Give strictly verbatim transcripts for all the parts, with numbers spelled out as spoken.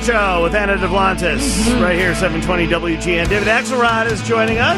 Show with Anna Duplantis, mm-hmm. right here, seven twenty W G N. David Axelrod is joining us.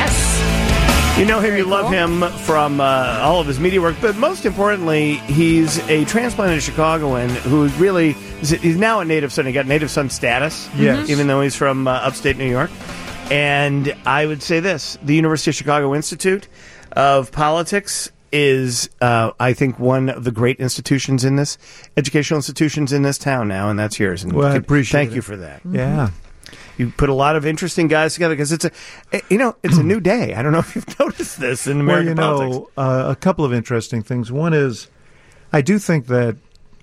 Yes. You know him, Very you cool. love him from uh, all of his media work, but most importantly, he's a transplanted Chicagoan who really, he's now a native son. He got native son status, yes. even though he's from uh, upstate New York. And I would say this, the University of Chicago Institute of Politics is, uh, I think, one of the great institutions in this, educational institutions in this town now, and that's yours. And well, I appreciate Thank it. you for that. Yeah. You put a lot of interesting guys together because it's a, you know, it's a new day. I don't know if you've noticed this in American well, you politics. know, uh, a couple of interesting things. One is, I do think that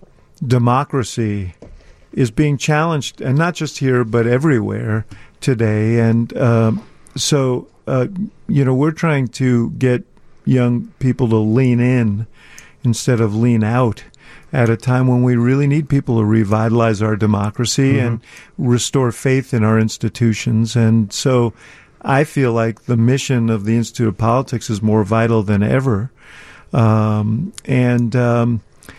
democracy is being challenged, and not just here, but everywhere today. And um, so, uh, you know, we're trying to get young people to lean in instead of lean out at a time when we really need people to revitalize our democracy mm-hmm. and restore faith in our institutions. And so I feel like the mission of the Institute of Politics is more vital than ever. Um, and, um,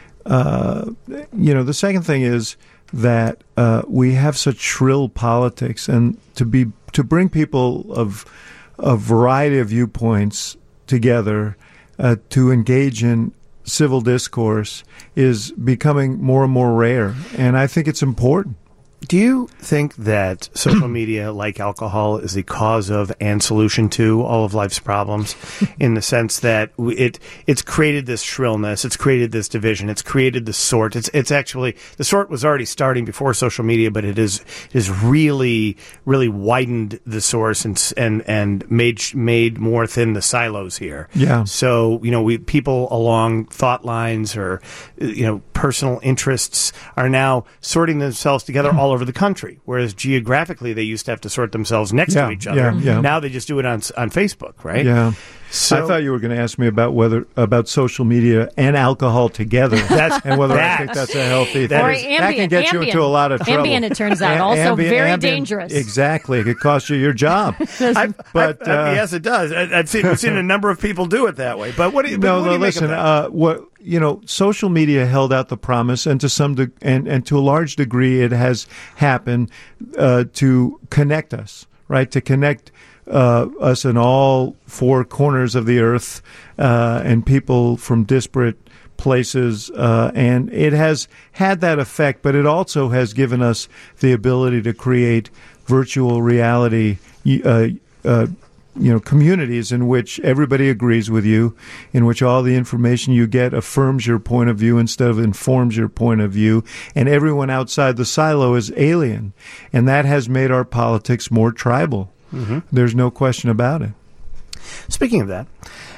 uh, you know, the second thing is that uh, we have such shrill politics, and to be to bring people of a variety of viewpoints together uh, to engage in civil discourse is becoming more and more rare, and I think it's important. Do you think that social media, like alcohol, is the cause of and solution to all of life's problems, in the sense that it it's created this shrillness, it's created this division, it's created the sort. It's it's actually the sort was already starting before social media, but it is is really really widened the source and and and made made more thin the silos here. Yeah. So you know, we people along thought lines or you know personal interests are now sorting themselves together all over the country, whereas geographically they used to have to sort themselves next yeah, to each other. Yeah, yeah. Now they just do it on on Facebook, right? Yeah. So, I thought you were going to ask me about whether about social media and alcohol together, that's, and whether that's, I think that's a healthy thing. Or that, ambient, that can get ambient. you into a lot of trouble. Ambient, it turns out, also ambient, very ambient, dangerous. Exactly, it could cost you your job. I've, but I've, uh, uh, yes, it does. I, I've seen, we've seen a number of people do it that way. But what do you? no, what no. do you Listen, make of that? uh, what you know, social media held out the promise, and to some de- and and to a large degree, it has happened uh, to connect us, right? To connect. Uh, us in all four corners of the earth, uh, and people from disparate places, uh, and it has had that effect, but it also has given us the ability to create virtual reality, uh, uh, you know, communities in which everybody agrees with you, in which all the information you get affirms your point of view instead of informs your point of view, and everyone outside the silo is alien, and that has made our politics more tribal. Mm-hmm. There's no question about it. Speaking of that,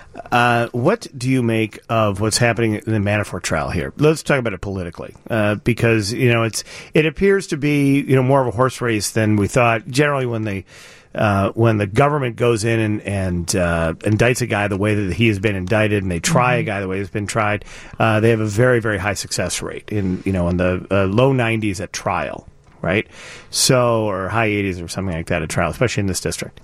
uh, what do you make of what's happening in the Manafort trial here? Let's talk about it politically, uh, because you know it's it appears to be you know more of a horse race than we thought. Generally, when they uh, when the government goes in and and uh, indicts a guy the way that he has been indicted, and they try mm-hmm. a guy the way he's been tried, uh, they have a very very high success rate in you know in the uh, low nineties at trial. Right? So, or high eighties or something like that at trial, especially in this district.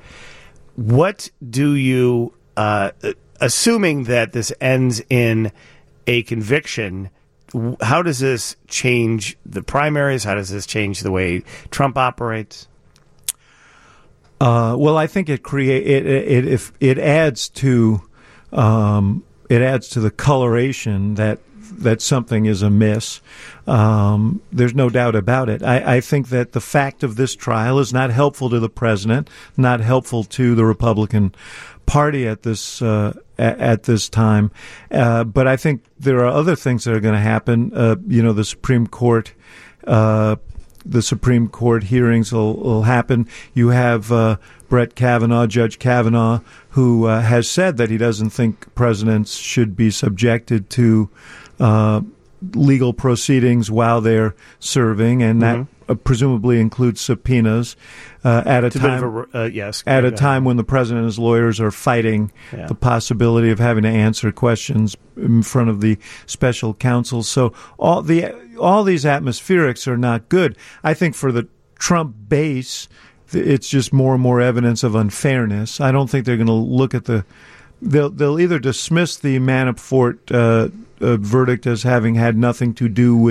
What do you, uh, assuming that this ends in a conviction, how does this change the primaries? How does this change the way Trump operates? Uh, well, I think it create it it if it adds to um, it adds to the coloration that. that something is amiss. Um, there's no doubt about it. I, I think that the fact of this trial is not helpful to the president, not helpful to the Republican Party at this uh, at, at this time. Uh, but I think there are other things that are going to happen. Uh, you know, the Supreme Court. Uh, the Supreme Court hearings will, will happen. You have uh, Brett Kavanaugh, Judge Kavanaugh, who uh, has said that he doesn't think presidents should be subjected to Uh, legal proceedings while they're serving, and that mm-hmm. uh, presumably includes subpoenas uh, at a it's time. A bit of a, uh, yes, at a time when the president and his lawyers are fighting yeah. the possibility of having to answer questions in front of the special counsel. So all the all these atmospherics are not good. I think for the Trump base, it's just more and more evidence of unfairness. I don't think they're going to look at the. They'll they'll either dismiss the Manafort uh, uh, verdict as having had nothing to do with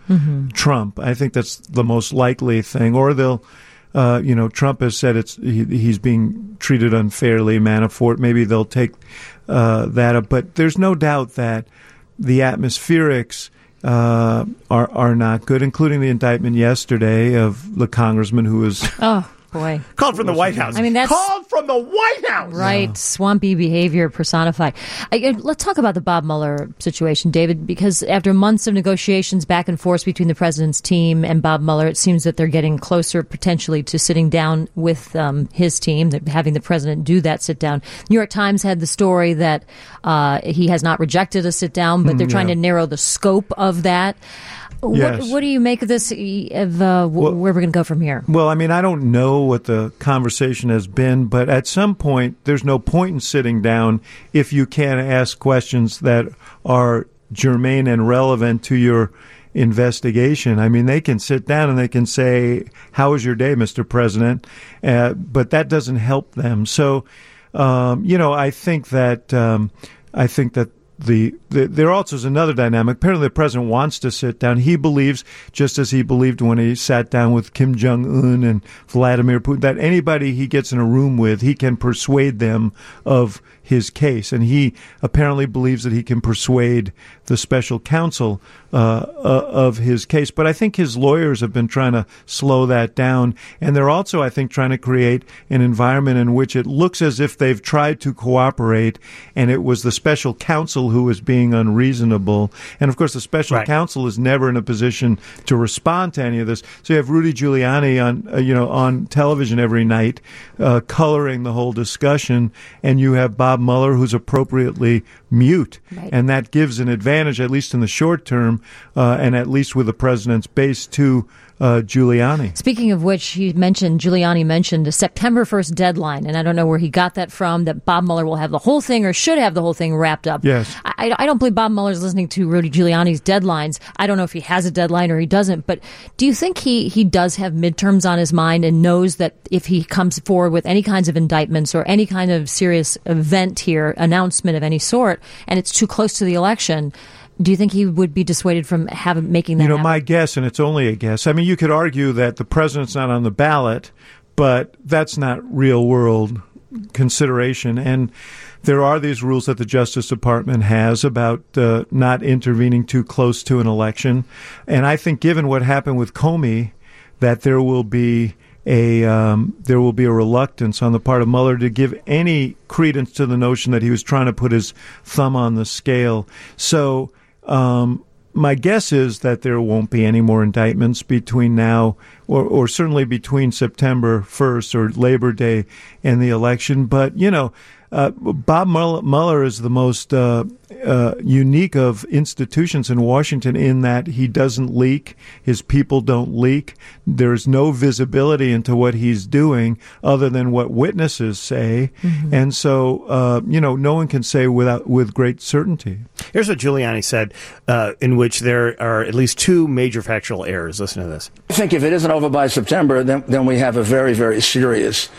mm-hmm. Trump. I think that's the most likely thing. Or they'll, uh, you know, Trump has said it's he, he's being treated unfairly, Manafort. Maybe they'll take uh, that up. But there's no doubt that the atmospherics uh, are are not good, including the indictment yesterday of the congressman who was... Oh. Boy. Called from the White House. I mean, that's called from the White House. Right. Yeah. Swampy behavior personified. I, let's talk about the Bob Mueller situation, David, because after months of negotiations back and forth between the president's team and Bob Mueller, it seems that they're getting closer potentially to sitting down with um, his team, having the president do that sit down. New York Times had the story that uh, he has not rejected a sit down, but they're mm, yeah. trying to narrow the scope of that. Yes. What, what do you make of this, of uh, w- well, where we're going to go from here? Well, I mean, I don't know what the conversation has been, but at some point, there's no point in sitting down if you can't ask questions that are germane and relevant to your investigation. I mean, they can sit down and they can say, how was your day, Mister President? Uh, but that doesn't help them. So, um, you know, I think that um, I think that The, the there also is another dynamic. Apparently, the president wants to sit down. He believes, just as he believed when he sat down with Kim Jong-un and Vladimir Putin, that anybody he gets in a room with, he can persuade them of his case. And he apparently believes that he can persuade the special counsel uh, uh, of his case. But I think his lawyers have been trying to slow that down. And they're also, I think, trying to create an environment in which it looks as if they've tried to cooperate and it was the special counsel who was being unreasonable. And, of course, the special right. counsel is never in a position to respond to any of this. So you have Rudy Giuliani on, uh, you know, on television every night uh, coloring the whole discussion, and you have Bob Mueller, who's appropriately mute. Right. And that gives an advantage, at least in the short term, uh, and at least with the president's base, to uh, Giuliani. Speaking of which, he mentioned, Giuliani mentioned a September first deadline, and I don't know where he got that from, that Bob Mueller will have the whole thing or should have the whole thing wrapped up. Yes. I, I don't believe Bob Mueller's listening to Rudy Giuliani's deadlines. I don't know if he has a deadline or he doesn't, but do you think he, he does have midterms on his mind and knows that if he comes forward with any kinds of indictments or any kind of serious event here, announcement of any sort, and it's too close to the election, do you think he would be dissuaded from having making that You know, happen? my guess, and it's only a guess, I mean, you could argue that the president's not on the ballot, but that's not real-world consideration. And there are these rules that the Justice Department has about uh, not intervening too close to an election. And I think given what happened with Comey, that there will be a um, there will be a reluctance on the part of Mueller to give any credence to the notion that he was trying to put his thumb on the scale. So um, my guess is that there won't be any more indictments between now or, or certainly between September first or Labor Day and the election. But, you know, Uh, Bob Mueller is the most uh, uh, unique of institutions in Washington in that he doesn't leak. His people don't leak. There's no visibility into what he's doing other than what witnesses say. Mm-hmm. And so, uh, you know, no one can say without with great certainty. Here's what Giuliani said, uh, in which there are at least two major factual errors. Listen to this. I think if it isn't over by September, then, then we have a very, very serious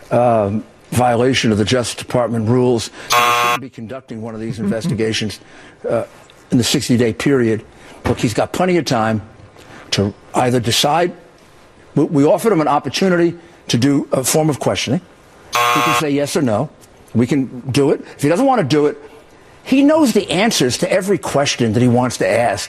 um violation of the Justice Department rules. We shouldn't be conducting one of these investigations uh, in the sixty-day period. Look, he's got plenty of time to either decide. We, we offered him an opportunity to do a form of questioning. He can say yes or no. We can do it. If he doesn't want to do it, he knows the answers to every question that he wants to ask.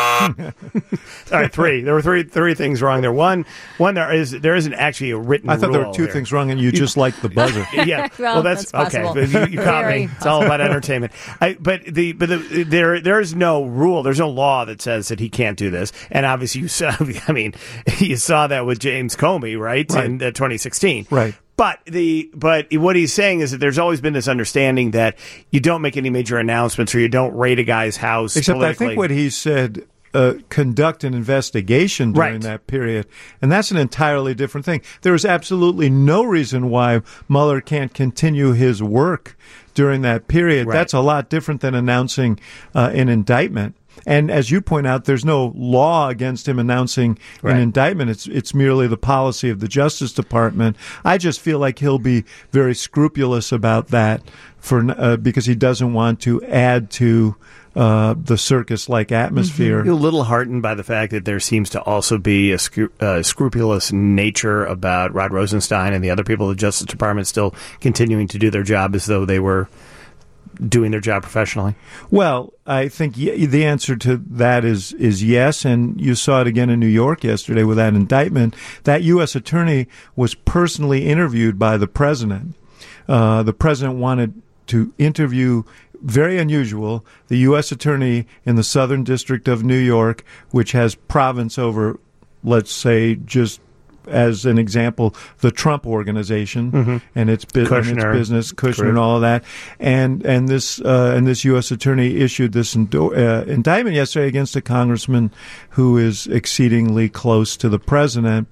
All right, three. There were three three things wrong there. One, one there is there isn't actually a written. I thought rule there were two here. things wrong, and you just like the buzzer. Yeah, well, well, that's, that's okay. possible. You, you caught me. It's all about entertainment. I, but the but the, there there is no rule. There's no law that says that he can't do this. And obviously, you saw. I mean, you saw that with James Comey, right, right. in uh, twenty sixteen, right. But the but what he's saying is that there's always been this understanding that you don't make any major announcements or you don't raid a guy's house. Except I think what he said, uh, conduct an investigation during right. that period, and that's an entirely different thing. There is absolutely no reason why Mueller can't continue his work during that period. Right. That's a lot different than announcing uh, an indictment. and as you point out, there's no law against him announcing Right. an indictment. It's it's merely the policy of the Justice Department. I just feel like he'll be very scrupulous about that for uh, because he doesn't want to add to uh, the circus-like atmosphere. You're a little heartened by the fact that there seems to also be a scru- uh, scrupulous nature about Rod Rosenstein and the other people of the Justice Department still continuing to do their job as though they were doing their job professionally? Well, I think y- the answer to that is is yes, and you saw it again in New York yesterday with that indictment. That U S attorney was personally interviewed by the president. Uh, the president wanted to interview, very unusual, the U S attorney in the Southern District of New York, which has province over, let's say, just as an example, the Trump Organization mm-hmm. and, its bu- and its business, Kushner Correct. And all of that, and and this uh, and this U S attorney issued this indo- uh, indictment yesterday against a congressman who is exceedingly close to the president.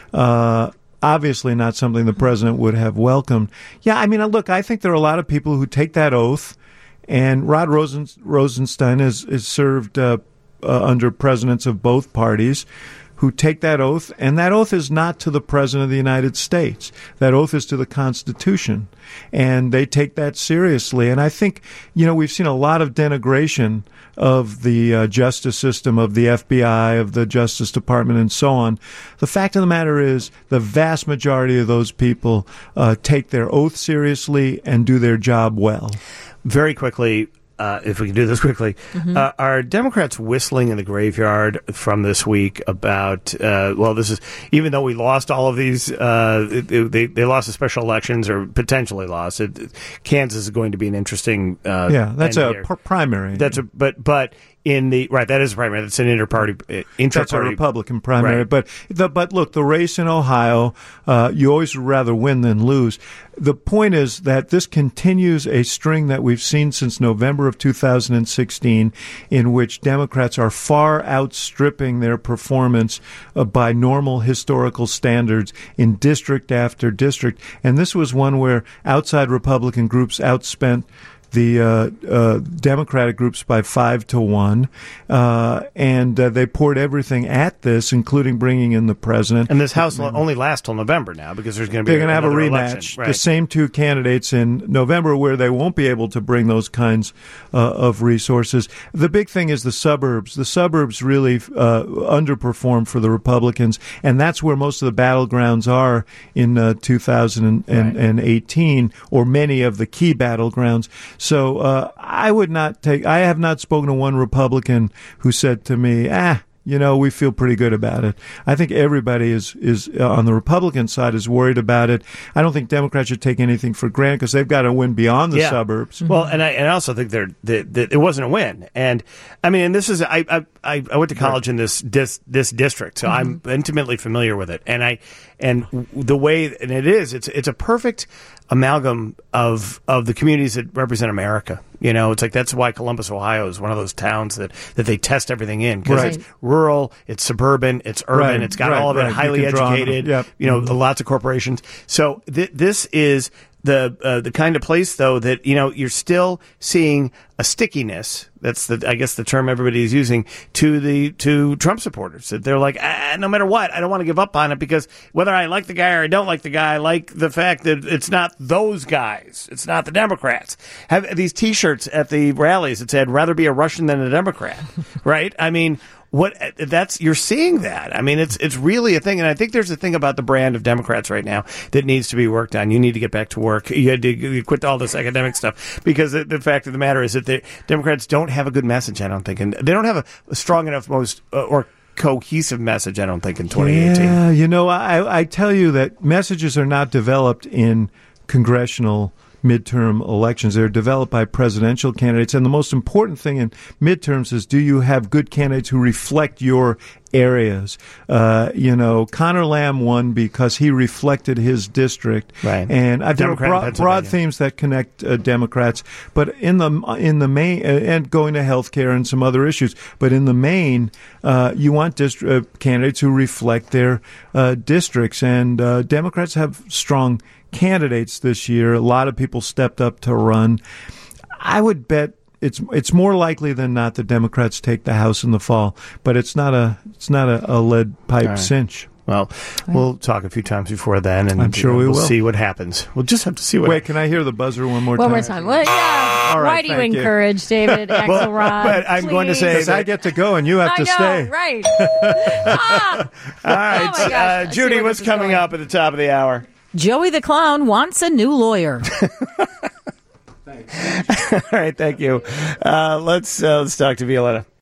Uh, obviously, not something the president would have welcomed. Yeah, I mean, look, I think there are a lot of people who take that oath, and Rod Rosen- Rosenstein has, has served uh, uh, under presidents of both parties, who take that oath, and that oath is not to the President of the United States. That oath is to the Constitution, and they take that seriously. And I think, you know, we've seen a lot of denigration of the uh, justice system, of the F B I, of the Justice Department, and so on. The fact of the matter is the vast majority of those people uh, take their oath seriously and do their job well. Very quickly, Uh, if we can do this quickly, mm-hmm. uh, are Democrats whistling in the graveyard from this week about, uh, well, this is, even though we lost all of these, uh, they, they lost the special elections or potentially lost it. Kansas is going to be an interesting, uh, yeah, that's a pr- primary. That's a, but, but in the, right, that is a primary. That's an inter-party, uh, inter-party. That's a Republican primary. Right. But, the, but look, the race in Ohio, uh, you always would rather win than lose. The point is that this continues a string that we've seen since November of two thousand sixteen, in which Democrats are far outstripping their performance uh, by normal historical standards in district after district. And this was one where outside Republican groups outspent the uh, uh, Democratic groups by five to one, uh, and uh, they poured everything at this, including bringing in the president. And this House will only lasts till November now because there's going to be they're going to have a rematch. Right. The same two candidates in November, where they won't be able to bring those kinds uh, of resources. The big thing is the suburbs. The suburbs really uh, underperform for the Republicans, and that's where most of the battlegrounds are in uh, two thousand eighteen, right. or many of the key battlegrounds. So uh, I would not take. I have not spoken to one Republican who said to me, "Ah, you know, we feel pretty good about it." I think everybody is is uh, on the Republican side is worried about it. I don't think Democrats should take anything for granted because they've got to win beyond the yeah. suburbs. Well, and I and I also think they're that it wasn't a win. And I mean, and this is I I I went to college right. in this this this district, so mm-hmm. I'm intimately familiar with it. And I and the way and it is it's it's a perfect amalgam of of the communities that represent America. You know, it's like that's why Columbus, Ohio is one of those towns that, that they test everything in because right. it's rural, it's suburban, it's urban, right. it's got right. all of it, right. highly educated, yep. you know, mm-hmm. lots of corporations. So th- this is the uh, the kind of place, though, that, you know, you're still seeing a stickiness. That's the, I guess, the term everybody is using to the to Trump supporters. That they're like, ah, no matter what, I don't want to give up on it because whether I like the guy or I don't like the guy, I like the fact that it's not those guys. It's not the Democrats. Have these T-shirts at the rallies that said, "Rather be a Russian than a Democrat," right? I mean. What that's you're seeing that. I mean, it's it's really a thing, and I think there's a thing about the brand of Democrats right now that needs to be worked on. You need to get back to work. You had to you quit all this academic stuff because the, the fact of the matter is that the Democrats don't have a good message. I don't think, and they don't have a, a strong enough most uh, or cohesive message. I don't think in twenty eighteen. Yeah, you know, I I tell you that messages are not developed in congressional midterm elections. They're developed by presidential candidates. And the most important thing in midterms is, do you have good candidates who reflect your areas? Uh, you know, Connor Lamb won because he reflected his district. Right. And I've got broad, broad themes that connect uh, Democrats, but in the in the main, uh, and going to healthcare and some other issues, but in the main, uh, you want dist- uh, candidates who reflect their uh, districts. And uh, Democrats have strong candidates this year. A lot of people stepped up to run. I would bet it's it's more likely than not the Democrats take the House in the fall, but it's not a it's not a, a lead pipe right. cinch. Well, we'll talk a few times before then, and I'm sure you know, we we'll will. see what happens. We'll just have to see what. Wait, can I hear the buzzer one more One time? more time. Well, yeah. All right, Why do you thank you. encourage David Axelrod? Well, but I'm going to say Because I get to go and you have I to know, stay. right? ah, All right, Oh my gosh, uh, I see Judy, where what's this is coming going. up at the top of the hour? Joey the Clown wants a new lawyer. All right, thank you. Uh, let's uh, let's talk to Violetta.